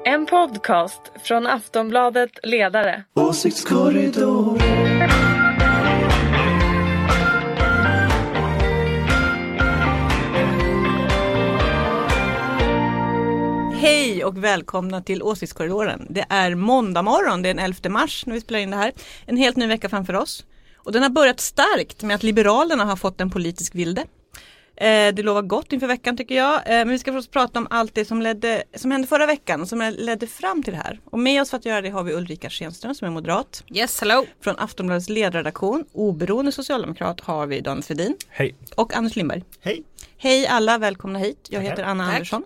En podcast från Aftonbladet Ledare. Åsiktskorridor. Hej och välkomna till Åsiktskorridoren. Det är måndag morgon, det är den 11 mars när vi spelar in det här. En helt ny vecka framför oss. Och den har börjat starkt med att Liberalerna har fått en politisk vilde. Det lovar gott inför veckan tycker jag. Men vi ska förstås prata om allt det som hände förra veckan och som ledde fram till det här. Och med oss för att göra det har vi Ulrika Schenström som är moderat. Yes, hello. Från Aftonbladets ledarredaktion, oberoende socialdemokrat, har vi Dan Fredin. Hej. Och Anders Lindberg. Hej. Hej alla, välkomna hit. Jag heter Anna Tack. Andersson.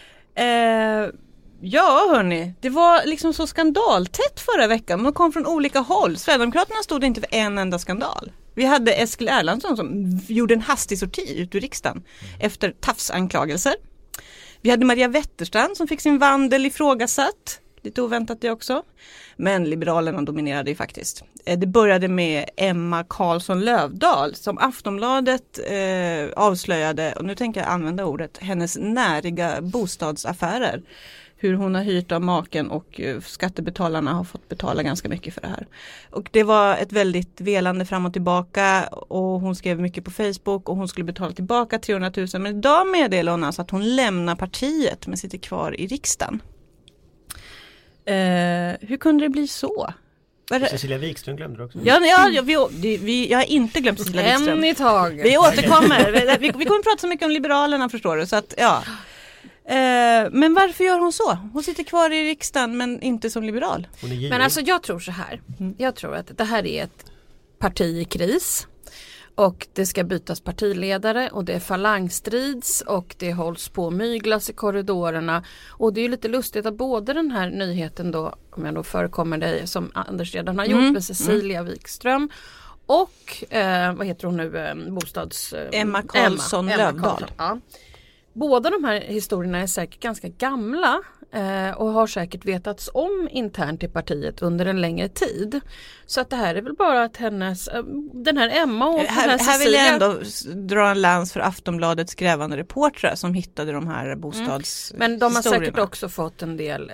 Ja hörni, det var liksom så skandaltätt förra veckan. De kom från olika håll. Sverigedemokraterna stod inte för en enda skandal. Vi hade Eskil Erlandsson som gjorde en hastig sorti ut ur riksdagen efter tafsanklagelser. Vi hade Maria Wetterstrand som fick sin vandel ifrågasatt. Lite oväntat det också. Men Liberalerna dominerade ju faktiskt. Det började med Emma Karlsson Lövdahl som Aftonbladet avslöjade, och nu tänker jag använda ordet, hennes näriga bostadsaffärer. Hur hon har hyrt av maken och skattebetalarna har fått betala ganska mycket för det här. Och det var ett väldigt velande fram och tillbaka och hon skrev mycket på Facebook och hon skulle betala tillbaka 300 000. Men idag meddelade hon alltså att hon lämnar partiet men sitter kvar i riksdagen. Hur kunde det bli så? Cecilia Wikström glömde det också. Jag har inte glömt Cecilia Wikström. En i taget. Vi återkommer. Vi kommer att prata så mycket om Liberalerna, förstår du. Så att, ja. Men varför gör hon så? Hon sitter kvar i riksdagen men inte som liberal. Men alltså jag tror så här. Jag tror att det här är ett parti i kris. Och det ska bytas partiledare och det är falangstrids och det hålls på myglas i korridorerna. Och det är ju lite lustigt att både den här nyheten då, om jag då förekommer dig som Anders redan har gjort med Cecilia Wikström och vad heter hon nu, Emma Karlsson Lövdahl. Ja. Båda de här historierna är säkert ganska gamla och har säkert vetats om internt i partiet under en längre tid. Så att det här är väl bara att den här Emma och den här Cecilia... Här vill jag ändå dra en lans för Aftonbladets grävande reportrar som hittade de här bostadshistorierna. Men de har säkert också fått en del...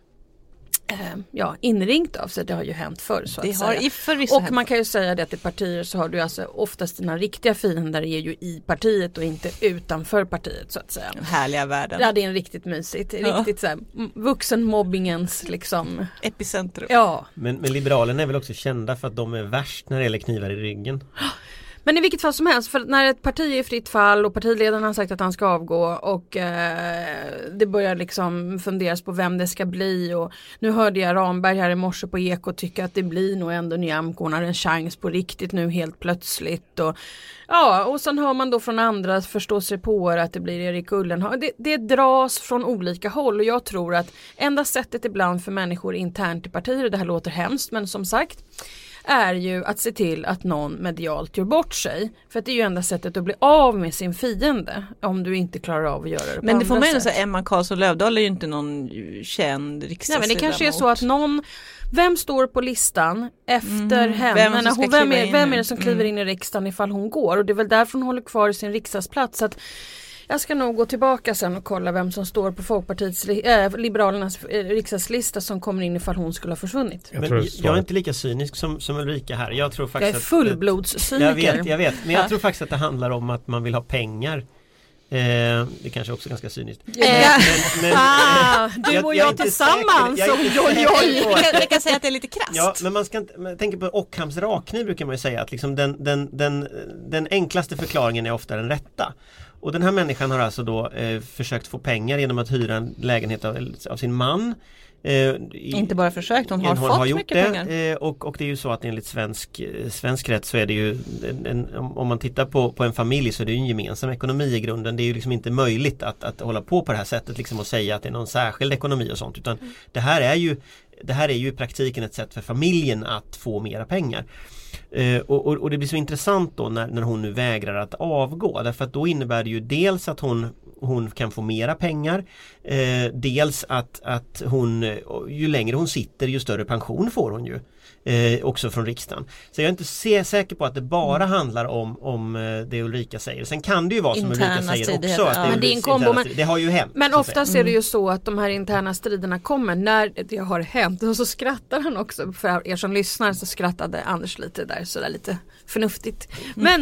inringt av sig, det har ju hänt förr så att säga. Och man kan ju säga det att i partier så har du alltså oftast dina riktiga fiender är ju i partiet och inte utanför partiet så att säga. Den härliga världen. Ja, det är riktigt mysigt. Riktigt så här, vuxenmobbingens liksom epicentrum. Ja. Men Liberalerna är väl också kända för att de är värst när det gäller knivar i ryggen. Men i vilket fall som helst, för när ett parti är i fritt fall och partiledaren har sagt att han ska avgå och det börjar liksom funderas på vem det ska bli och nu hörde jag Ramberg här i morse på Eko tycka att det blir nog ändå Nyamko, hon har en chans på riktigt nu helt plötsligt och sen hör man då från andra förstå sig på att det blir Erik Ullenhag. Det dras från olika håll och jag tror att enda sättet ibland för människor internt i partier, det här låter hemskt men som sagt är ju att se till att någon medialt gör bort sig. För att det är ju enda sättet att bli av med sin fiende om du inte klarar av att göra det på men det får man ju sätt. säga, Emma Karlsson Lövdahl är ju inte någon känd riksdagsledamot. Nej, men det kanske är så att vem står på listan efter henne? Vem är det som kliver in i riksdagen ifall hon går? Och det är väl därför hon håller kvar i sin riksdagsplats. Så att jag ska nog gå tillbaka sen och kolla vem som står på Folkpartiets Liberalernas riksdagslista som kommer in ifall hon skulle ha försvunnit. Men jag är inte lika cynisk som Ulrika här. Jag tror faktiskt jag är fullblodscyniker. Jag vet. Men jag tror faktiskt att det handlar om att man vill ha pengar. Det kanske också är ganska cyniskt. Du och jag tillsammans. Jag kan säga att det är lite krasst. Ja, men man ska inte tänka på Ockhams rakkniv brukar man ju säga att liksom den enklaste förklaringen är ofta den rätta. Och den här människan har alltså då försökt få pengar genom att hyra en lägenhet av sin man. Inte bara försökt, hon har fått mycket pengar. Och det är ju så att enligt svensk rätt så är det ju om man tittar på en familj så är det ju en gemensam ekonomi i grunden. Det är ju liksom inte möjligt att hålla på det här sättet liksom och säga att det är någon särskild ekonomi och sånt, utan det här är ju i praktiken ett sätt för familjen att få mera pengar. Och det blir så intressant då när hon nu vägrar att avgå, därför att då innebär det ju dels att hon hon kan få mera pengar. Dels att hon, ju längre hon sitter ju större pension får hon ju. Också från riksdagen. Så jag är inte säker på att det bara handlar om det Ulrika säger. Sen kan det ju vara som Ulrika säger också. Att men det är en kombo. Det har ju hänt. Men oftast är det ju så att de här interna striderna kommer när det har hänt. Och så skrattar han också. För er som lyssnar så skrattade Anders lite där. Så där lite förnuftigt. Men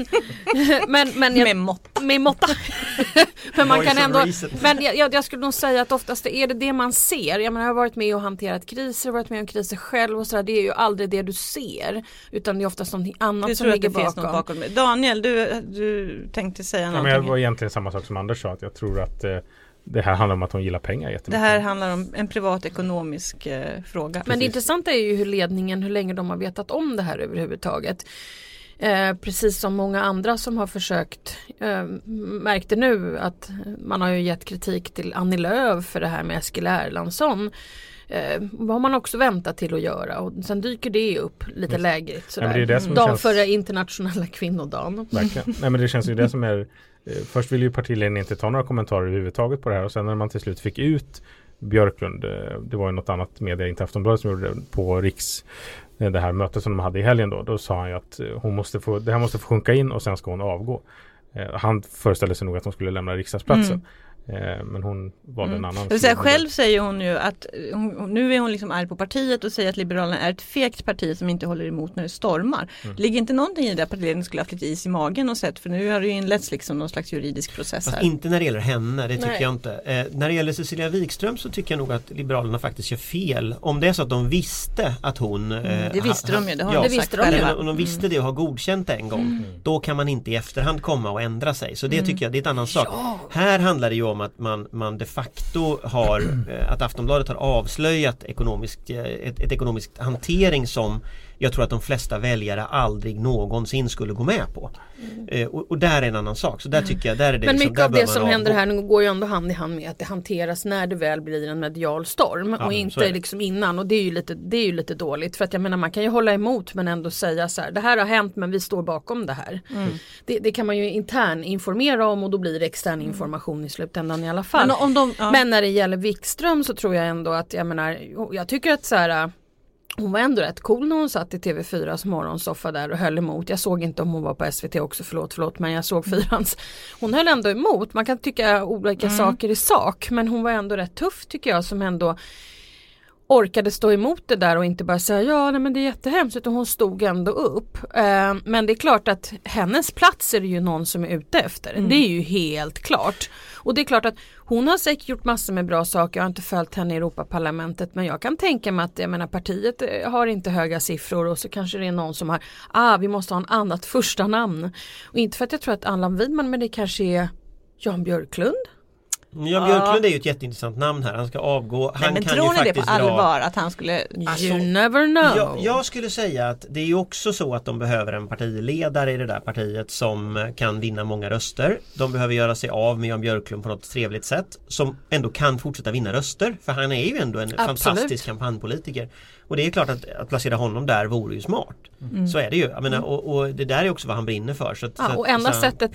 med måtta. Men man kan ändå. Men jag skulle nog säga att oftast är det man ser. Jag menar, jag har varit med och hanterat kriser. Varit med om kriser själv och så där. Det är ju aldrig det du ser, utan det är oftast något annat som ligger bakom. Daniel, du tänkte säga någonting. Men det var egentligen samma sak som Anders sa, att jag tror att det här handlar om att hon gillar pengar jättemycket. Det här handlar om en privatekonomisk fråga. Men det intressanta är ju hur länge de har vetat om det här överhuvudtaget. Precis som många andra som har försökt märkte nu att man har ju gett kritik till Annie Lööf för det här med Eskil Erlandsson. Vad har man också väntat till att göra, och sen dyker det upp lite lägligt sådär. Dag före internationella kvinnodagen. Verkligen. Nej, men det känns ju det som är först vill ju partiledningen inte ta några kommentarer överhuvudtaget på det här, och sen när man till slut fick ut Björklund, det var ju något annat media, inte Aftonbladet, som gjorde det på Riks, det här mötet som de hade i helgen då sa han ju att det här måste få sjunka in och sen ska hon avgå. Han föreställde sig nog att hon skulle lämna riksdagsplatsen. Men hon valde en annan. Själv säger hon ju att nu är hon liksom arg på partiet och säger att Liberalerna är ett fegt parti som inte håller emot när det stormar. Ligger inte någonting i det att partiledningen skulle ha haft lite is i magen och sett, för nu har det ju inletts liksom någon slags juridisk process här. Fast inte när det gäller henne, det tycker jag inte. När det gäller Cecilia Wikström så tycker jag nog att Liberalerna faktiskt gör fel. Om det är så att de visste att hon... det visste de ju, det har de sagt själva. Om de visste det och har godkänt det en gång, då kan man inte i efterhand komma och ändra sig. Så det tycker jag, det är ett annan sak. Här handlar det ju om att man de facto har att Aftonbladet har avslöjat ett ekonomiskt hantering som jag tror att de flesta väljare aldrig någonsin skulle gå med på. Och där är en annan sak. Så där tycker jag, där är det. Men mycket av det som händer här nu går ju ändå hand i hand med att det hanteras när det väl blir en medial storm och inte liksom innan. Och det är ju lite dåligt, för att jag menar, man kan ju hålla emot men ändå säga så här: det här har hänt men vi står bakom det här. Det kan man ju intern informera om, och då blir det extern information i slutändan i alla fall. Men när det gäller Wikström så tror jag ändå att, jag tycker att så här, hon var ändå rätt cool när hon satt i TV4s morgonsoffa där och höll emot. Jag såg inte om hon var på SVT också, förlåt, men jag såg Fyrans. Hon höll ändå emot. Man kan tycka olika saker i sak, men hon var ändå rätt tuff tycker jag, som ändå orkade stå emot det där och inte bara säga men det är jättehemskt, utan hon stod ändå upp. Men det är klart att hennes plats är det ju någon som är ute efter. Det är ju helt klart. Och det är klart att hon har säkert gjort massor med bra saker. Jag har inte följt henne i Europaparlamentet, men jag kan tänka mig att partiet har inte höga siffror, och så kanske det är någon som har vi måste ha en annat första namn. Och inte för att jag tror att Allan Widman, men det kanske är Jan Björklund. Ja, Björklund är ju ett jätteintressant namn här. Han ska avgå. Han men kan tror ju ni det på allvar att han skulle... You never know. Jag skulle säga att det är ju också så att de behöver en partiledare i det där partiet som kan vinna många röster. De behöver göra sig av med Jan Björklund på något trevligt sätt, som ändå kan fortsätta vinna röster. För han är ju ändå en fantastisk kampanjpolitiker. Och det är klart att placera honom där vore ju smart. Så är det ju. Jag menar, och det där är också vad han brinner för. Så och enda sättet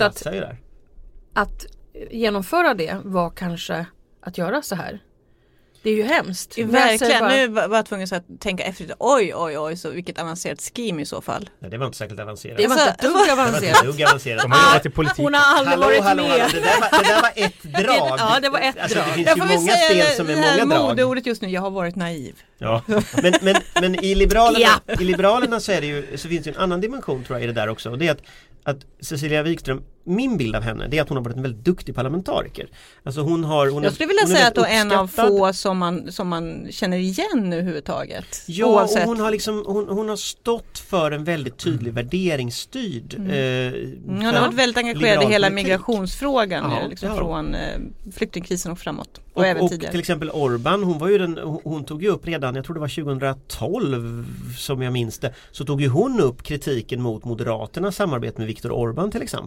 att genomföra det var kanske att göra så här. Det är ju hemskt. Verkligen, nu var jag tvungen att tänka efter. Oj, så vilket avancerat scheme i så fall. Nej, det var inte särskilt avancerat. Det var inte ett dugg avancerat. De har varit i politik. Hon har aldrig varit med. Det där var ett drag. Ja, det var ett drag. Det finns ju många spel som är många drag. Modeordet just nu, jag har varit naiv. Ja. Men i Liberalerna så är det ju, så finns det en annan dimension tror jag i det där också. Och det är att Cecilia Wikström, min bild av henne, det är att hon har varit en väldigt duktig parlamentariker. Alltså jag skulle vilja säga att hon är en av få som man känner igen överhuvudtaget. Ja, oavsett. Och hon har stått för en väldigt tydlig värderingsstyrd hon har varit väldigt engagerad i hela migrationsfrågan från flyktingkrisen och framåt. Och även tidigare. Till exempel Orban, hon tog ju upp redan, jag tror det var 2012 som jag minns det, så tog ju hon upp kritiken mot Moderaternas samarbete med Viktor Orban till exempel.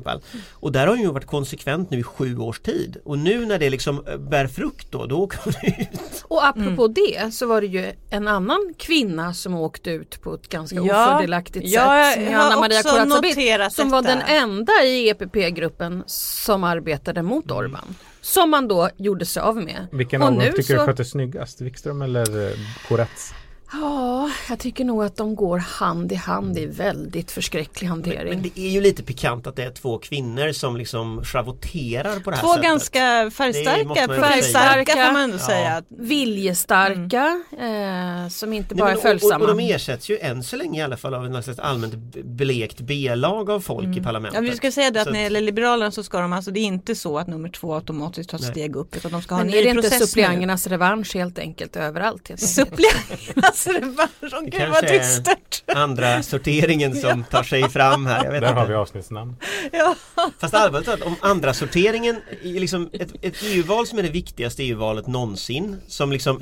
Och där har hon ju varit konsekvent nu i 7 års tid. Och nu när det liksom bär frukt då åker hon ut. Och apropå det så var det ju en annan kvinna som åkte ut på ett ganska ofördelaktigt sätt. Anna Maria Corazza Bildt, som var den enda i EPP-gruppen som arbetade mot Orbán. Som man då gjorde sig av med. Vilken av dem tycker du sköter snyggast? Wikström eller Corazza? Ja, jag tycker nog att de går hand i hand i väldigt förskräcklig hantering. Men det är ju lite pikant att det är 2 kvinnor som liksom schavoterar på det här sättet. 2 ganska färgstarka får man ändå säga. Viljestarka, som inte bara är följsamma. Och de ersätts ju än så länge i alla fall av en slags allmänt blekt B-lag av folk i parlamentet. Ja, vi ska säga det att när det gäller Liberalerna så ska de, alltså det är inte så att nummer 2 automatiskt tar steg upp, utan de ska ha en ny process. Men är det inte suppleanternas revansch helt enkelt överallt? Suppleanternas revansch, gud vad dystert. Andra sorteringen som tar sig fram här. Jag vet där inte. har vi avsnittsnamn. Ja. Fast allvarligt om andra sorteringen är liksom ett EU-val som är det viktigaste EU-valet någonsin, som liksom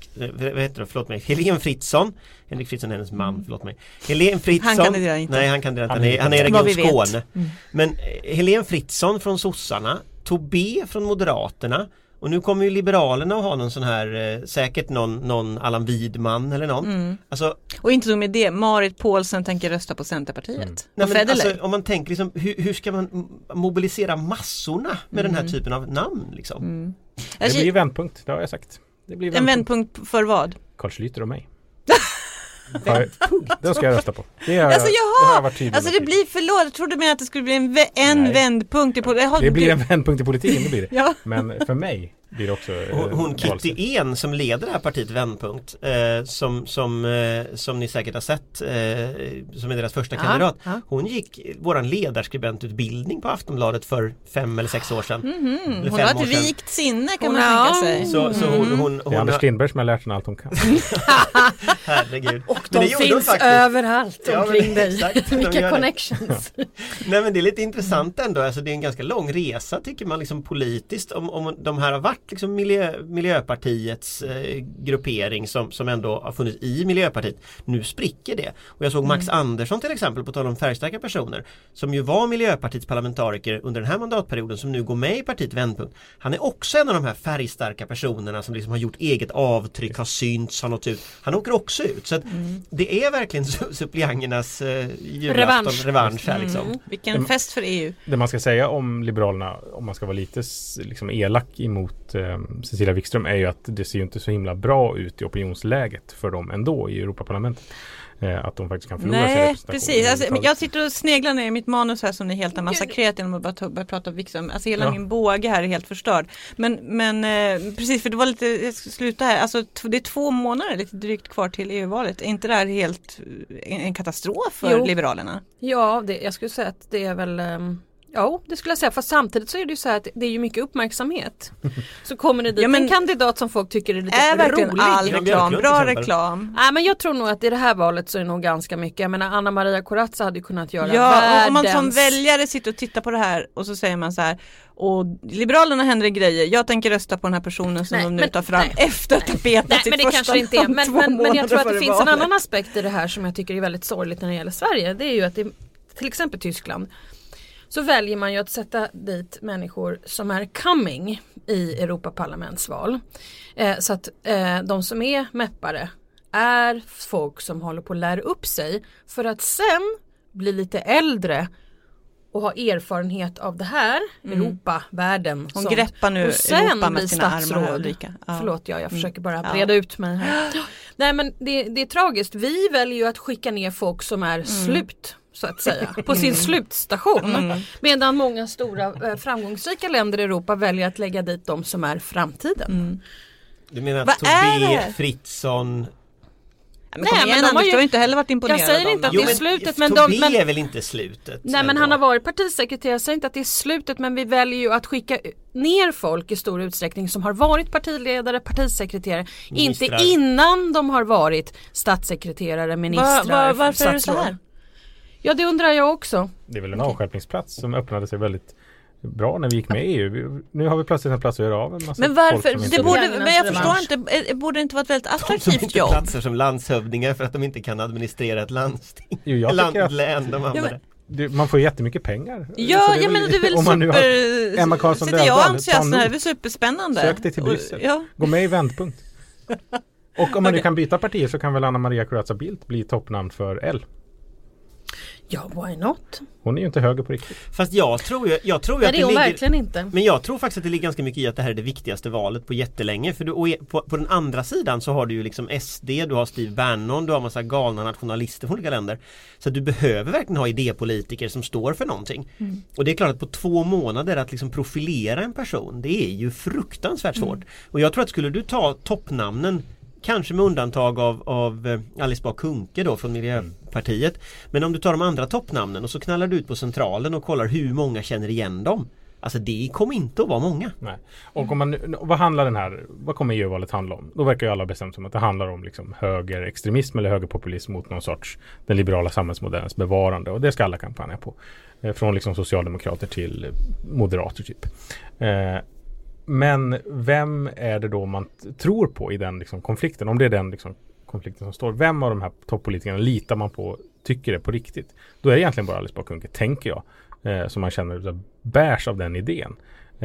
Helene Fritzon, Henrik Fritzon är hennes man, förlåt mig. Helene Fritzon, han kandiderar inte. Nej, han kandiderar inte. Han är Region Skåne. Men Helene Fritzon från Sossarna, Tobé från Moderaterna. Och nu kommer ju Liberalerna att ha någon sån här, säkert någon Allan Widman eller någon. Alltså, och inte nog med det, Marit Paulsen tänker rösta på Centerpartiet. Nej, men alltså, om man tänker liksom, hur ska man mobilisera massorna med den här typen av namn liksom? Det blir vändpunkt, det har jag sagt. Det blir en vändpunkt för vad? Carl Schlyter och mig. Det ska jag rösta på. Det har varit tydligt. Alltså det blir förlåt. Jag trodde med att det skulle bli en vändpunkt. Det blir en vändpunkt i politiken, det blir det. Ja. Men för mig blir det också hon Kitty En som leder det här partiet Vändpunkt, som ni säkert har sett, som är deras första kandidat. Hon gick våran ledarskribentutbildning på Aftonbladet för 5 eller 6 år sedan. Hon har ett vikt sinne, kan man tänka sig. Så hon det är Anders Lindberg som har lärt henne allt hon kan. Herregud. Och de finns överallt omkring dig. Exakt, vilka connections. Nej, men det är lite intressant ändå. Alltså, det är en ganska lång resa tycker man liksom politiskt, om de här har varit liksom Miljöpartiets gruppering som ändå har funnits i Miljöpartiet. Nu spricker det. Och jag såg Max Andersson till exempel, på tal om färgstarka personer, som ju var Miljöpartiets parlamentariker under den här mandatperioden, som nu går med i partiet Vändpunkt. Han är också en av de här färgstarka personerna som liksom har gjort eget avtryck, har synts, har nått ut. Han åker också ut. Så att det är verkligen suppleanternas revansch här liksom. Vilken fest för EU. Det man ska säga om Liberalerna, om man ska vara lite liksom elak emot Cecilia Wikström, är ju att det ser ju inte så himla bra ut i opinionsläget för dem ändå i Europaparlamentet. Att de faktiskt kan förlora sin representation. Precis. Alltså, jag sitter och sneglar ner i mitt manus här som ni helt har massakrerat genom att bara prata om Wikström. Alltså hela min båge här är helt förstörd. Men precis, för det var lite, jag ska sluta här. Alltså det är 2 månader lite drygt kvar till EU-valet. Är inte det här helt en katastrof för Liberalerna? Ja, jag skulle säga att det är väl... Ja, det skulle jag säga. Fast samtidigt så är det ju så här att det är ju mycket uppmärksamhet. Så kommer det dit en kandidat som folk tycker är lite rolig. Är verkligen all reklam, bra reklam? Nej, men jag tror nog att i det här valet så är det nog ganska mycket. Jag menar, Anna Maria Corazza hade ju kunnat göra världens... om man som väljare sitter och tittar på det här och så säger man så här: och Liberalerna händer grejer, jag tänker rösta på den här personen som de nu tar fram efter att ha betat sitt första kanske inte är. Men jag tror att det finns en annan aspekt i det här som jag tycker är väldigt sorgligt när det gäller Sverige. Det är ju att det, till exempel Tyskland, så väljer man ju att sätta dit människor som är coming i Europaparlamentsval. Så att de som är meppare är folk som håller på att lära upp sig för att sen bli lite äldre och ha erfarenhet av det här, Europavärlden. Hon greppar nu Europa med sina armar, Ulrika. Förlåt, jag försöker bara breda ut mig här. Nej, men det är tragiskt. Vi väljer ju att skicka ner folk som är slut, så att säga, på sin slutstation. Medan många stora framgångsrika länder i Europa väljer att lägga dit de som är framtiden. Du menar att Tobé, Fritzon... Men de har ju inte heller varit imponerade. Jag säger inte att det är slutet, men Tobé är väl inte slutet. Nej, men han har varit partisekreterare. Jag säger inte att det är slutet, men vi väljer ju att skicka ner folk i stor utsträckning som har varit partiledare, partisekreterare, ministrar. Inte innan de har varit statssekreterare, ministrar. Varför är det så här? Ja, det undrar jag också. Det är väl en avskärpningsplats som öppnade sig väldigt bra när vi gick med i EU. Nu har vi plötsligt en plats att göra av en massa. Men varför? Folk Men jag förstår inte, borde det inte vara ett väldigt attraktivt jobb? Platser som landshövdingar för att de inte kan administrera ett landsting. Jo, jag tycker län, de man får jättemycket pengar. Ja, jag menar det är väl om man nu har Emma Karlsson Sitter jag entusiast, det här är väl superspännande. Sök dig till Bryssel. Ja. Gå med i Vändpunkt. Och om man nu kan byta parti så kan väl Anna Maria Corazza Bildt bli toppnamn för L. Ja, why not? Hon är ju inte höger på riktigt. Fast jag tror Nej, att det är hon verkligen inte. Men jag tror faktiskt att det ligger ganska mycket i att det här är det viktigaste valet på jättelänge. För på den andra sidan så har du ju liksom SD, du har Steve Bannon, du har massa galna nationalister från olika länder. Så du behöver verkligen ha idépolitiker som står för någonting. Och det är klart att på 2 månader att liksom profilera en person, det är ju fruktansvärt svårt. Och jag tror att skulle du ta toppnamnen, kanske med undantag av Alice Bah Kuhnke då från Miljöpartiet. Men om du tar de andra toppnamnen och så knallar du ut på centralen och kollar hur många känner igen dem. Alltså det kommer inte att vara många. Nej. Och vad kommer EU-valet handla om? Då verkar ju alla bestämt som att det handlar om liksom högerextremism eller högerpopulism mot någon sorts den liberala samhällsmodellens bevarande. Och det ska alla kampanja på. Från liksom socialdemokrater till moderater typ. Men vem är det då man tror på i den liksom konflikten? Om det är den liksom konflikten som står. Vem av de här toppolitikerna litar man på, tycker det på riktigt? Då är det egentligen bara Alice Bah Kuhnke, tänker jag. Som man känner bärs av den idén.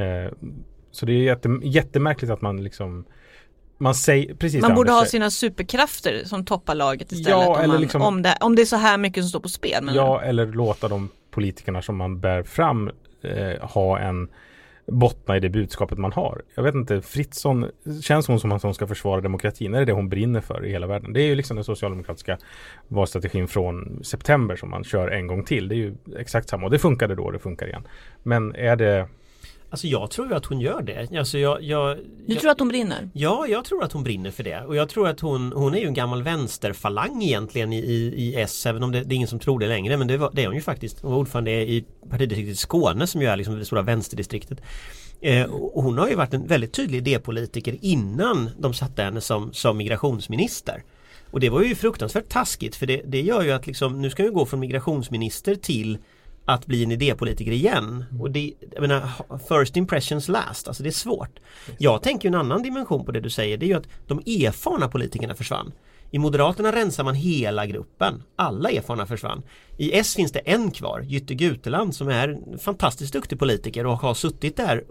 Så det är jättemärkligt att man liksom man säger precis. Man borde ha sina superkrafter som toppar laget istället. Ja, eller om det är så här mycket som står på spel. Ja, eller låta de politikerna som man bär fram ha en bottna i det budskapet man har. Jag vet inte, Fritzson, känns hon som att hon ska försvara demokratin? Är det det hon brinner för i hela världen? Det är ju liksom den socialdemokratiska valstrategin från september som man kör en gång till. Det är ju exakt samma. Och det funkade då, det funkar igen. Men är det... Alltså jag tror ju att hon gör det. Alltså du tror att hon brinner? Ja, jag tror att hon brinner för det. Och jag tror att hon är ju en gammal vänsterfalang egentligen i S, även om det är ingen som tror det längre. Men det är hon ju faktiskt. Hon var ordförande i partidistriktet Skåne som ju är liksom det stora vänsterdistriktet. Och hon har ju varit en väldigt tydlig idépolitiker innan de satte henne som migrationsminister. Och det var ju fruktansvärt taskigt, för det gör ju att liksom, nu ska vi gå från migrationsminister till att bli en idépolitiker igen. Och det, jag menar, first impressions last, alltså det är svårt. Jag tänker en annan dimension på det du säger, det är ju att de erfarna politikerna försvann. I Moderaterna rensar man hela gruppen. Alla erfarna försvann. I S finns det en kvar, Jytte Guteland, som är en fantastiskt duktig politiker och har suttit där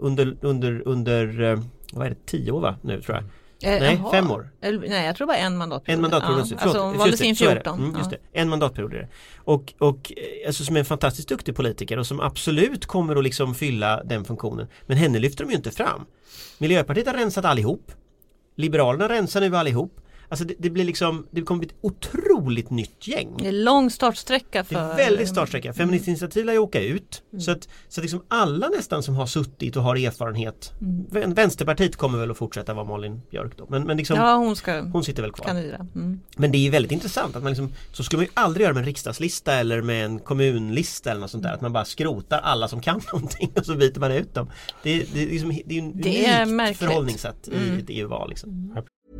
under vad är det, 10 år va? Nu tror jag. Nej, 5 år. Nej, jag tror bara en mandatperiod. En mandatperiod. Ja, alltså hon valdes in 14. Just det. En mandatperiod är det. Och alltså, som är en fantastiskt duktig politiker och som absolut kommer att liksom fylla den funktionen. Men henne lyfter de ju inte fram. Miljöpartiet har rensat allihop. Liberalerna rensar nu allihop. Alltså det blir liksom, det kommer bli ett otroligt nytt gäng. Det är lång startsträcka för... Det är väldigt startsträcka. Feministinitiativ lär ju åka ut. Så att liksom alla nästan som har suttit och har erfarenhet. Vänsterpartiet kommer väl att fortsätta vara Malin Björk då. Men liksom, ja, hon sitter väl kvar. Kandidera. Men det är ju väldigt intressant att man liksom, så skulle man ju aldrig göra med en riksdagslista eller med en kommunlista eller något sånt där. Att man bara skrotar alla som kan någonting och så byter man ut dem. Det är ju en unikt förhållningssätt i ett EU-val liksom.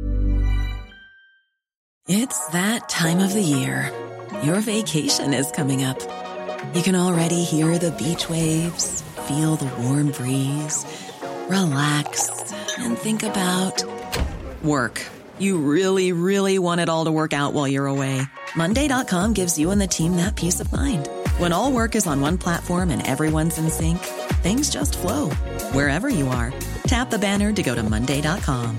It's that time of the year. Your vacation is coming up. You can already hear the beach waves, feel the warm breeze, relax and think about work. You really, really want it all to work out while you're away. Monday.com gives you and the team that peace of mind. When all work is on one platform and everyone's in sync, things just flow. Wherever you are, tap the banner to go to Monday.com.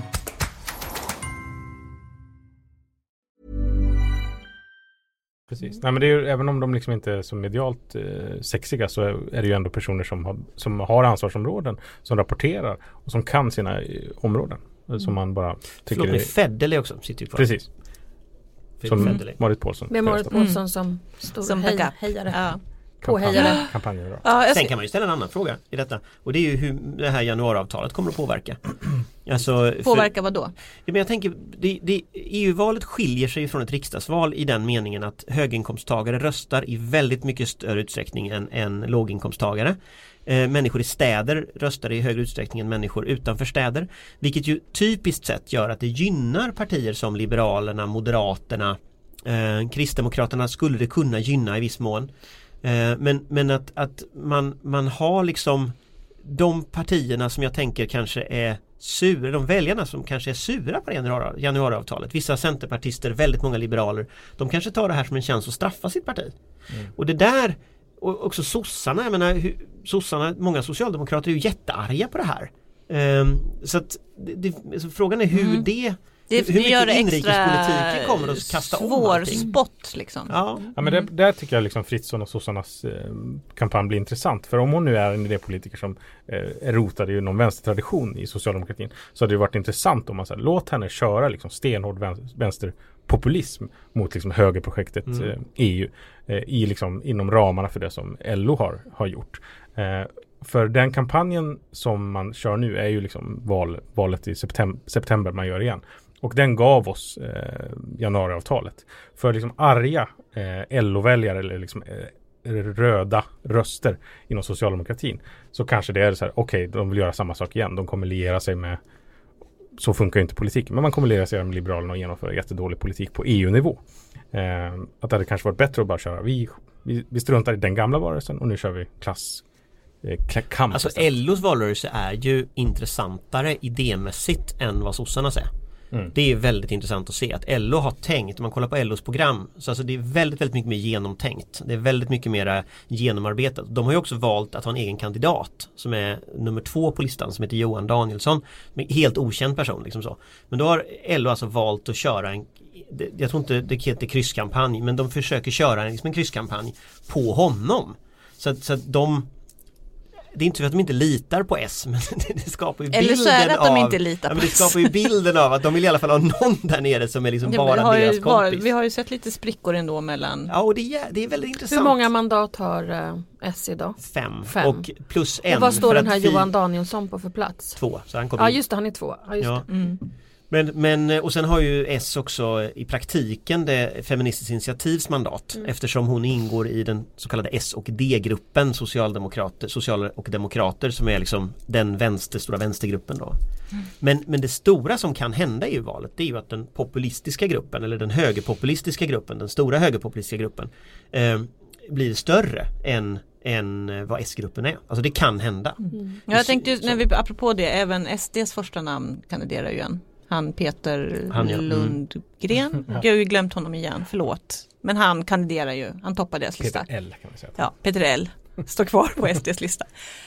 Precis. Nej, men det är ju, även om de liksom inte är så medialt sexiga, så är det ju ändå personer som har ansvarsområden, som rapporterar och som kan sina områden. Som man bara tycker är... Fedele också sitter ju kvar. Precis. Som Marit Paulsson. Med Marit Paulsson som stor hejare. Ja. Påhejare. Kampanjer. Sen kan man ju ställa en annan fråga i detta. Och det är ju hur det här januariavtalet kommer att påverka. Alltså, påverka vad då? Ja, men jag tänker, EU-valet skiljer sig från ett riksdagsval i den meningen att höginkomsttagare röstar i väldigt mycket större utsträckning än låginkomsttagare. Människor i städer röstar i högre utsträckning än människor utanför städer. Vilket ju typiskt sett gör att det gynnar partier som Liberalerna, Moderaterna, Kristdemokraterna skulle det kunna gynna i viss mån. Men att man har liksom de partierna som jag tänker kanske är sura, de väljarna som kanske är sura på januariavtalet. Vissa centerpartister, väldigt många liberaler, de kanske tar det här som en chans att straffa sitt parti. Och det där, och också sossarna, jag menar, många socialdemokrater är ju jättearga på det här. Så att så frågan är hur hur mycket inrikespolitiken kommer att kasta om allting. Svår spott liksom. Ja, men där tycker jag liksom Fritzson och sossarnas kampanj blir intressant. För om hon nu är en idépolitiker som är rotad i någon vänstertradition i socialdemokratin, så hade det varit intressant om man säger, låt henne köra liksom stenhård vänsterpopulism mot liksom högerprojektet EU i liksom inom ramarna för det som LO har gjort. För den kampanjen som man kör nu är ju liksom valet i september man gör igen. Och den gav oss januariavtalet. För liksom arga LO-väljare eller liksom röda röster inom socialdemokratin, så kanske det är så här, okej, de vill göra samma sak igen. De kommer liera sig med, så funkar ju inte politiken, men man kommer liera sig med Liberalerna och genomföra jättedålig politik på EU-nivå. Att det hade kanske varit bättre att bara köra, vi struntar i den gamla varelsen och nu kör vi kamp. Alltså LOs valrörelse är ju intressantare idémässigt än vad sossarnas är. Det är väldigt intressant att se att LO har tänkt, om man kollar på LOs program, så alltså det är väldigt, väldigt mycket mer genomtänkt. Det är väldigt mycket mer genomarbetat. De har ju också valt att ha en egen kandidat som är nummer 2 på listan, som heter Johan Danielsson, med helt okänd person liksom så. Men då har LO alltså valt att köra jag tror inte det heter krysskampanj, men de försöker köra liksom en krysskampanj på honom. Så att det är inte så att de inte litar på S, men det skapar ju bilden av... Eller så är det att de inte litar på S. Det skapar ju bilden av att de vill i alla fall ha någon där nere som är liksom bara deras kompis. Vi har ju sett lite sprickor ändå mellan... Ja, och det är väldigt intressant. Hur många mandat har S idag? 5. Och plus 1. Och vad står den här Johan Danielsson på för plats? 2. Så han ja, just det, han är 2. Ja, just det. Men och sen har ju S också i praktiken det Feministiskt initiativs mandat, eftersom hon ingår i den så kallade S- och D-gruppen sociala och demokrater, som är liksom den stora vänstergruppen då. Men det stora som kan hända i valet, det är ju att den populistiska gruppen, eller den högerpopulistiska gruppen, den stora högerpopulistiska gruppen blir större än vad S-gruppen är. Alltså det kan hända. Jag tänkte när vi, apropå det, även SDs första namn kandiderar ju igen. Han Peter Lundgren. Jag har ju glömt honom igen, förlåt. Men han kandiderar ju, han toppar deras lista. Peter L kan man säga. Ja, Peter L står kvar på SDs lista.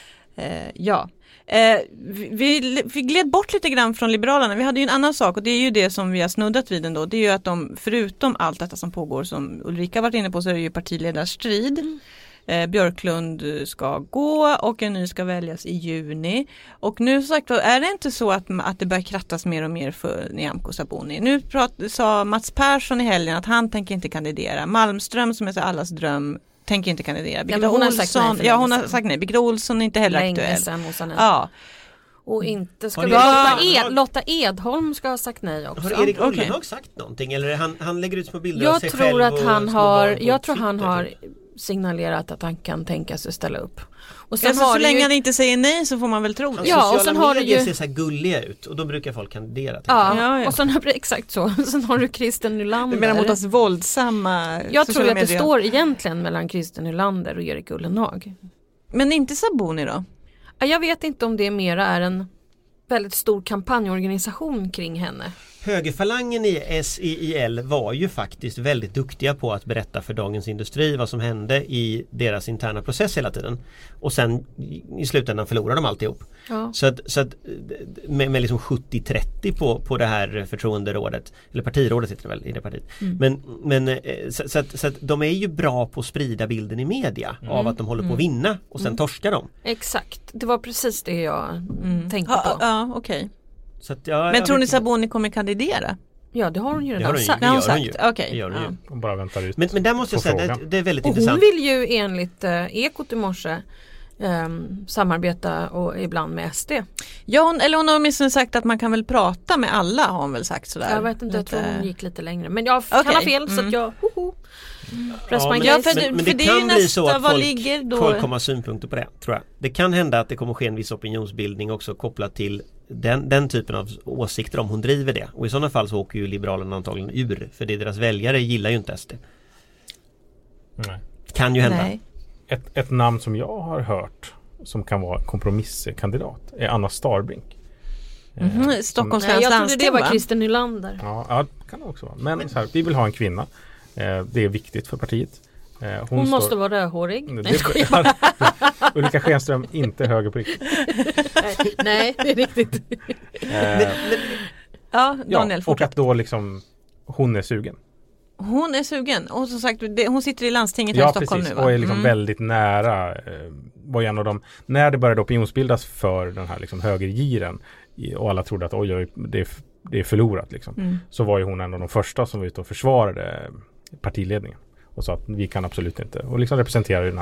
Vi gled bort lite grann från Liberalerna. Vi hade ju en annan sak, och det är ju det som vi har snuddat vid ändå. Det är ju att de, förutom allt detta som pågår, som Ulrika varit inne på, så är det ju partiledarstrid. Björklund ska gå och en ny ska väljas i juni. Och nu sagt, är det inte så att det börjar krattas mer och mer för Nyamko Sabuni? Nu sa Mats Persson i helgen att han tänker inte kandidera. Malmström, som är så allas dröm, tänker inte kandidera. Birgitta Olsson, hon har sagt nej. Birgitta Olsson är inte heller aktuell. Ja. Och inte ska Lotta Edholm ska ha sagt nej också. Har Erik Ullenhag sagt någonting? Eller han lägger ut små bilder av sig själv? Jag tror han har signalerat att han kan tänka sig ställa upp. Och sen så länge han inte säger nej så får man väl tro det. Ja, och sen har det ju ser så här gulliga ut och då brukar folk kandidera. Och sen har exakt så. Sen har du Kristen Nylander. Du menar mot oss våldsamma. Jag tror att det står egentligen mellan Kristen Nylander och Erik Ullenhag. Men inte Sabuni då? Jag vet inte om det mera är en väldigt stor kampanjorganisation kring henne. Högerfalangen i SIL var ju faktiskt väldigt duktiga på att berätta för Dagens Industri vad som hände i deras interna process hela tiden. Och sen i slutändan förlorade de alltihop. Ja. Så att med liksom 70-30 på det här förtroenderådet, eller partirådet heter det väl i det partiet. Men så att de är ju bra på att sprida bilden i media av att de håller på att vinna och sen torskar de. Exakt, det var precis det jag tänkte på. Ja, okej. Men tror ni Sabuni kommer kandidera? Ja, det har hon ju redan sagt. Det gör hon ju. Hon bara väntar ut. Men där måste jag säga att det är väldigt och intressant. Hon vill ju enligt Ekot i morse samarbeta och ibland med SD. Ja, hon har åtminstone sagt att man kan väl prata med alla, har hon väl sagt sådär. Jag vet inte, jag tror hon gick lite längre. Men jag kan ha fel så att jag... Men det kan bli så att folk kommer ha synpunkter på det, tror jag. Det kan hända att det kommer ske en viss opinionsbildning också kopplat till den typen av åsikter om hon driver det. Och i sådana fall så åker ju Liberalerna antagligen ur. För deras väljare gillar ju inte SD. Nej. Kan ju hända. Nej. Ett namn som jag har hört som kan vara kompromisskandidat är Anna Starbrink. Stockholms läns landsting. Jag trodde det var Kristen Nylander. Ja, det kan det också vara. Men så här, vi vill ha en kvinna. Det är viktigt för partiet. Hon måste vara rödhårig. Ulrika Schenström, inte höger på riktigt. Nej, det är riktigt. Ja, Daniel, och att då liksom hon är sugen. Hon är sugen. Och som sagt, hon sitter i landstinget här i Stockholm precis, nu. Och är liksom väldigt nära. Var en av dem, när det började opinionsbildas för den här liksom högergiren och alla trodde att oj, det är förlorat liksom. Så var ju hon en av de första som var ute och försvarade partiledningen. Och sa att vi kan absolut inte. Och liksom representerar ju den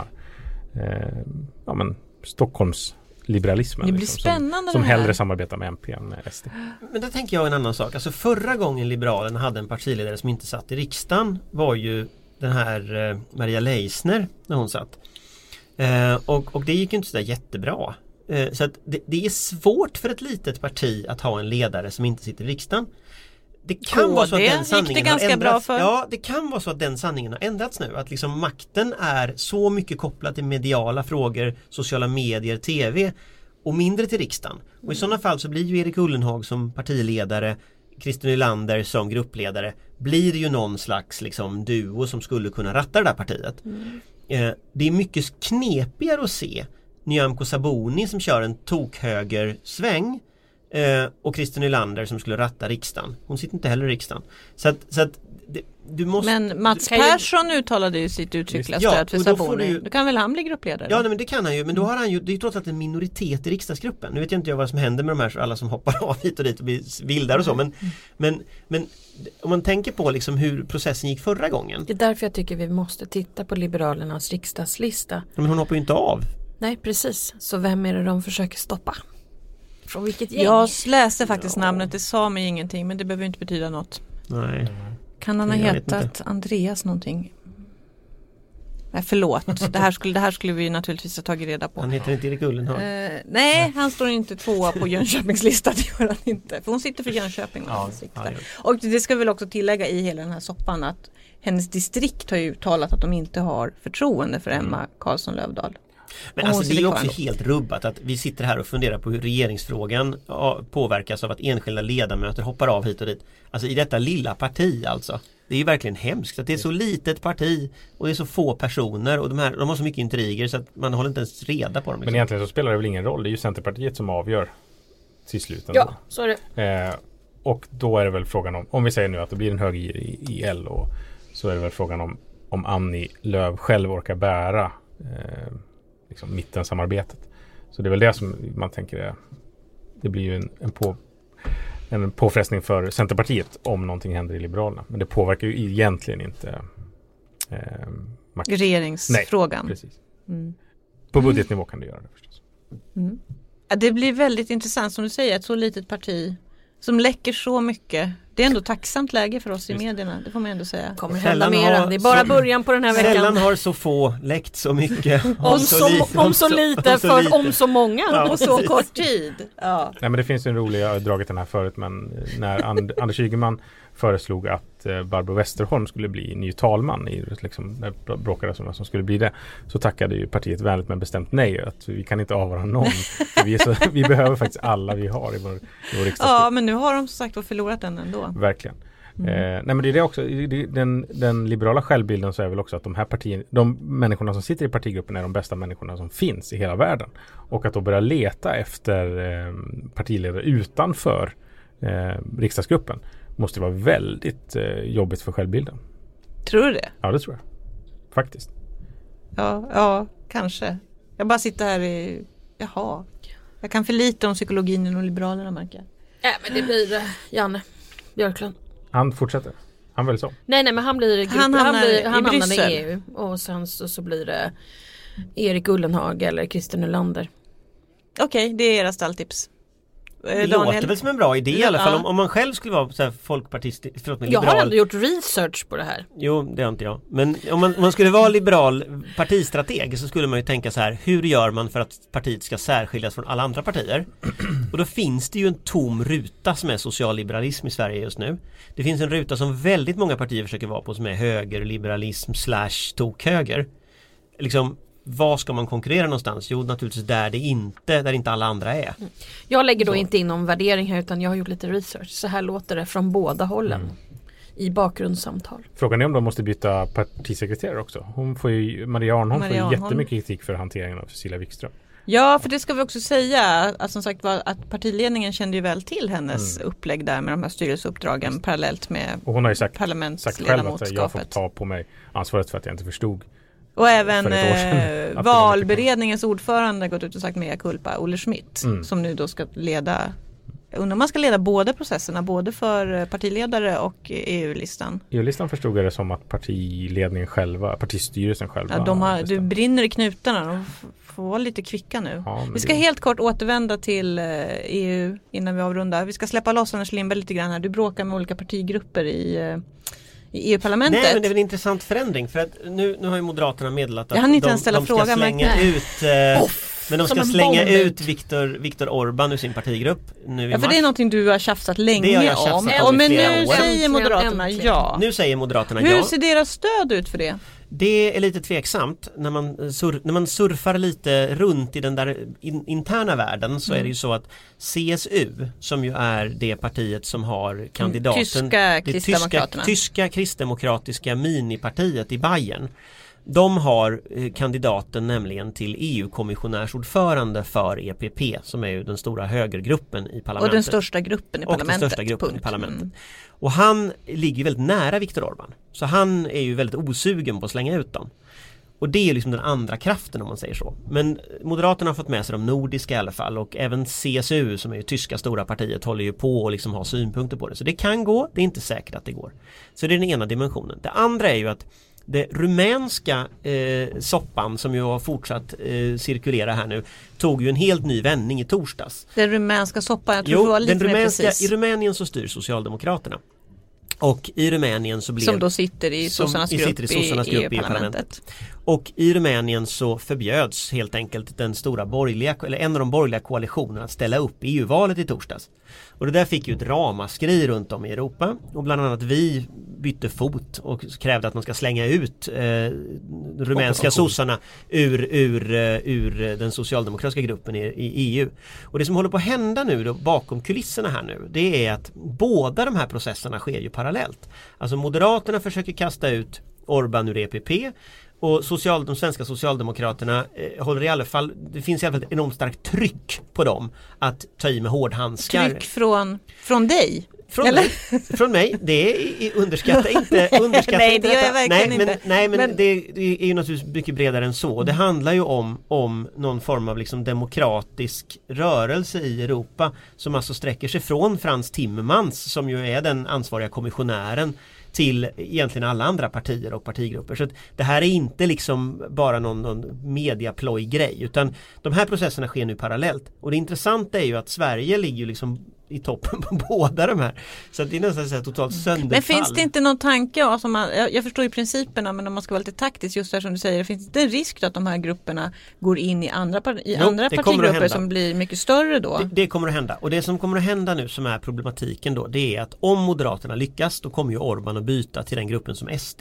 här Stockholms liberalismen. Det blir liksom, spännande som det här. hellre samarbetar med MP än med SD. Men då tänker jag en annan sak. Alltså förra gången Liberalerna hade en partiledare som inte satt i riksdagen var ju den här Maria Leisner när hon satt. Och det gick ju inte så där jättebra. Så att det är svårt för ett litet parti att ha en ledare som inte sitter i riksdagen. Det kan vara så att den sanningen har ändrats. Ja, det kan vara så att den sanningen har ändrats nu. Att liksom makten är så mycket kopplad till mediala frågor, sociala medier, tv och mindre till riksdagen. Och i sådana fall så blir ju Erik Ullenhag som partiledare, Christer Nylander som gruppledare, blir det ju någon slags liksom duo som skulle kunna ratta det där partiet. Det är mycket knepigare att se Nyamko Sabuni som kör en tokhögersväng och Christer Nylander som skulle ratta riksdagen. Hon sitter inte heller i riksdagen. Så att du måste... Men Mats Persson uttalade ju sitt uttryckliga stöd för Sabuni. Då kan väl han bli gruppledare? Ja, men det kan han ju. Men då har han ju, det är ju trots allt en minoritet i riksdagsgruppen. Nu vet jag inte vad som händer med de här alla som hoppar av hit och dit och blir vildare och så. Men om man tänker på liksom hur processen gick förra gången. Det är därför jag tycker vi måste titta på Liberalernas riksdagslista. Men hon hoppar ju inte av. Nej, precis. Så vem är det de försöker stoppa? Från vilket gäng? Jag läste faktiskt namnet, det sa mig ingenting, men det behöver inte betyda något. Nej. Kan han ha hetat Andreas någonting? Nej, förlåt. Det här skulle vi naturligtvis ha tagit reda på. Han heter inte Erik Ullenhag. Nej, han står inte 2 på Jönköpings lista, det gör han inte. För hon sitter för Jönköping. Och det ska väl också tillägga i hela den här soppan att hennes distrikt har ju uttalat att de inte har förtroende för Emma Karlsson Lövdahl. Men alltså det är också helt rubbat att vi sitter här och funderar på hur regeringsfrågan påverkas av att enskilda ledamöter hoppar av hit och dit. Alltså i detta lilla parti alltså. Det är ju verkligen hemskt att det är så litet parti och det är så få personer och de har så mycket intriger så att man håller inte ens reda på dem. Liksom. Men egentligen så spelar det väl ingen roll. Det är ju Centerpartiet som avgör till slut. Ja, så är det. Och då är det väl frågan om vi säger nu att det blir en hög i L och så är det väl frågan om Annie Lööf själv orkar bära liksom mittensamarbetet. Så det är väl det som man tänker det blir ju en påfrestning för Centerpartiet om någonting händer i Liberalerna. Men det påverkar ju egentligen inte regeringsfrågan. Nej, precis. På budgetnivå kan det göra det förstås. Ja, det blir väldigt intressant som du säger, ett så litet parti som läcker så mycket. Det är ändå tacksamt läge för oss i medierna, det får man ändå säga. Kommer hända mera. Det är bara början på den här veckan. Sällan har så få läckt så mycket om så lite för om så många. Ja, och så kort tid. Ja. Nej, men det finns en rolig, jag har dragit den här förut, men när Anders Ygeman föreslog att Barbro Westerholm skulle bli ny talman när det bråkades om vad som skulle bli det, så tackade ju partiet vänligt men bestämt nej, att vi kan inte avvara någon. vi behöver faktiskt alla vi har i vår riksdagsgrupp. Ja, men nu har de som sagt förlorat den ändå. Verkligen. Nej, men det är det också, den liberala självbilden så är väl också att de människorna som sitter i partigruppen är de bästa människorna som finns i hela världen. Och att då börja leta efter partiledare utanför riksdagsgruppen måste vara väldigt jobbigt för självbilden. Tror du det? Ja, det tror jag. Faktiskt. Ja, kanske. Jag bara sitter här jag kan för lite om psykologin inom Liberalerna, märker jag. Ja, men det blir Janne Björklund. Han fortsätter. Han väl så? Nej, men han blir han hamnar i EU och sen så blir det Erik Ullenhag eller Christer Nylander. Okej, det är era stalltips. Det låter väl som en bra idé i alla fall. Om man själv skulle vara så här folkpartist, liberal. Jag har ändå gjort research på det här. Jo, det har inte jag. Men om man skulle vara liberal partistrateg så skulle man ju tänka så här: hur gör man för att partiet ska särskiljas från alla andra partier? Och då finns det ju en tom ruta som är socialliberalism i Sverige just nu. Det finns en ruta som väldigt många partier försöker vara på som är högerliberalism / tokhöger. Liksom, vad ska man konkurrera någonstans? Jo, naturligtvis där inte alla andra är. Jag lägger då inte in någon värdering här, utan jag har gjort lite research. Så här låter det från båda hållen. i bakgrundssamtal. Frågan är om de måste byta partisekreterare också. Maria Arnholm får ju jättemycket kritik för hanteringen av Cecilia Wikström. Ja, för det ska vi också säga att som sagt var att partiledningen kände ju väl till hennes upplägg där med de här styrelseuppdragen parallellt med och hon har ju sagt själv att jag får ta på mig ansvaret för att jag inte förstod. Och även valberedningens ordförande gått ut och sagt mea culpa, Olle Schmidt, som nu då ska leda, undrar man ska leda båda processerna, både för partiledare och EU-listan. EU-listan förstod jag det som att partiledningen själva, partistyrelsen själva. Ja, du brinner i knutarna, de får vara lite kvicka nu. Ja, vi ska helt kort återvända till EU innan vi avrundar. Vi ska släppa loss Anders Lindberg lite grann här. Du bråkar med olika partigrupper i EU-parlamentet. Nej, men det är en intressant förändring för att nu har ju Moderaterna meddelat att de ska slänga ut men de ska slänga ut Viktor Orbán ur sin partigrupp nu i mars. För det är någonting du har tjafsat länge om. Men nu säger Moderaterna ja. Nu säger Moderaterna ja. Hur ser deras stöd ut för det? Det är lite tveksamt när man surfar lite runt i den där interna världen så är det ju så att CSU som ju är det partiet som har kandidaten tyska kristdemokratiska minipartiet i Bayern. De har kandidaten nämligen till EU-kommissionärsordförande för EPP som är ju den stora högergruppen i parlamentet. Och den största gruppen i parlamentet. Och han ligger väldigt nära Viktor Orbán. Så han är ju väldigt osugen på att slänga ut dem. Och det är liksom den andra kraften om man säger så. Men Moderaterna har fått med sig de nordiska i alla fall. Och även CSU som är ju tyska stora partiet håller ju på att liksom ha synpunkter på det. Så det kan gå, det är inte säkert att det går. Så det är den ena dimensionen. Det andra är ju att det rumänska soppan som ju har fortsatt cirkulera här nu tog ju en helt ny vändning i torsdags. Den rumänska soppan, jag tror det var lite mer precis. I Rumänien så styr Socialdemokraterna. Och i Rumänien så blev... Som då sitter i sossarnas grupp i parlamentet. Och i Rumänien så förbjöds helt enkelt en av de borgerliga koalitionerna att ställa upp i EU-valet i torsdags. Och det där fick ju ett ramaskri runt om i Europa. Och bland annat vi bytte fot och krävde att man ska slänga ut rumänska sossarna ur den socialdemokratiska gruppen i EU. Och det som håller på att hända nu då, bakom kulisserna här nu, det är att båda de här processerna sker ju parallellt. Alltså Moderaterna försöker kasta ut Orbán ur EPP och de svenska socialdemokraterna håller i alla fall, det finns i alla fall ett enormt starkt tryck på dem att ta i med hårdhandskar. Tryck från dig? Från mig, det är underskatta inte nej, det gör jag verkligen inte. Nej, men det är ju naturligtvis mycket bredare än så. Det handlar ju om någon form av liksom demokratisk rörelse i Europa som alltså sträcker sig från Frans Timmermans som ju är den ansvariga kommissionären till egentligen alla andra partier och partigrupper. Så att det här är inte liksom bara någon mediaploj-grej utan de här processerna sker nu parallellt. Och det intressanta är ju att Sverige ligger ju liksom i toppen på båda de här. Så att det är nästan så här totalt sönderfall. Men finns det inte någon tanke, jag förstår ju principerna men om man ska vara lite taktisk just där som du säger, finns det en risk att de här grupperna går in i andra partigrupper som blir mycket större då? Det kommer att hända. Och det som kommer att hända nu som är problematiken då, det är att om Moderaterna lyckas då kommer ju Orbán att byta till den gruppen som SD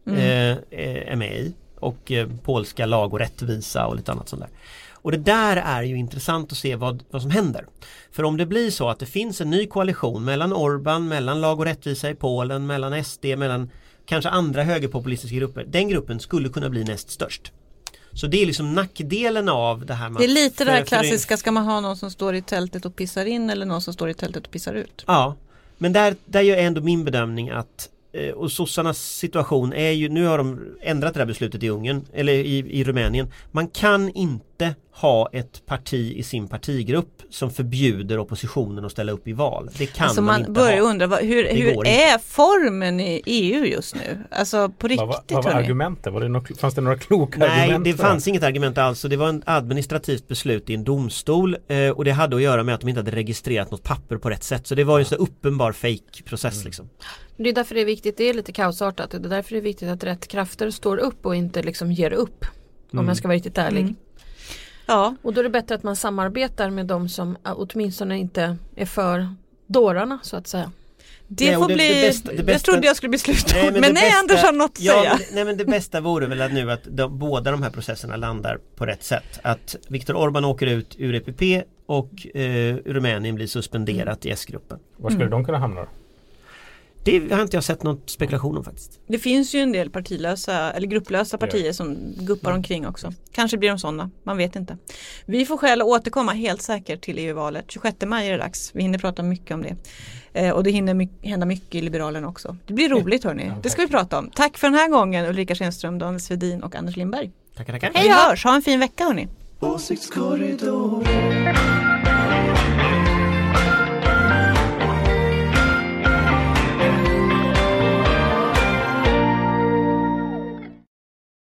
är med i och polska lag och rättvisa och lite annat sånt där. Och det där är ju intressant att se vad som händer. För om det blir så att det finns en ny koalition mellan Orbán, mellan lag och rättvisa i Polen, mellan SD, mellan kanske andra högerpopulistiska grupper. Den gruppen skulle kunna bli näst störst. Så det är liksom nackdelen av det här. Det är lite det här klassiska, ska man ha någon som står i tältet och pissar in eller någon som står i tältet och pissar ut? Ja, men där gör ändå min bedömning att och sossarnas situation är ju, nu har de ändrat det här beslutet i Ungern eller i Rumänien. Man kan inte ha ett parti i sin partigrupp som förbjuder oppositionen att ställa upp i val. Det kan alltså man inte börjar undra, hur är formen i EU just nu? Alltså på riktigt. Vad var argumentet? Fanns det några kloka argument? Nej, det fanns inget argument alls. Det var ett administrativt beslut i en domstol och det hade att göra med att de inte hade registrerat något papper på rätt sätt. Så det var ju en så uppenbar fake-process liksom. Det är därför det är viktigt, det är lite kaosartat. Det är därför det är viktigt att rätt krafter står upp och inte liksom ger upp. Om man ska vara riktigt ärlig. Ja. Och då är det bättre att man samarbetar med de som åtminstone inte är för dårarna så att säga. Det får bli, jag trodde jag skulle bli slut. Men Anders har något att säga. Men det bästa vore väl att nu att båda de här processerna landar på rätt sätt. Att Viktor Orbán åker ut ur EPP och Rumänien blir suspenderat i S-gruppen. Var skulle de kunna hamna då? Det har inte jag sett någon spekulation om faktiskt. Det finns ju en del partilösa eller grupplösa partier som guppar omkring också. Kanske blir de sådana, man vet inte. Vi får skäl att återkomma helt säkert till EU-valet. 26 maj är det dags. Vi hinner prata mycket om det. Och det hinner hända mycket i Liberalen också. Det blir roligt hörni. Det ska vi prata om. Tack för den här gången Ulrika Schenström, Daniel Svedin och Anders Lindberg. Tackar. Hej hörs, ha en fin vecka hörni. Åsiktskorridoren.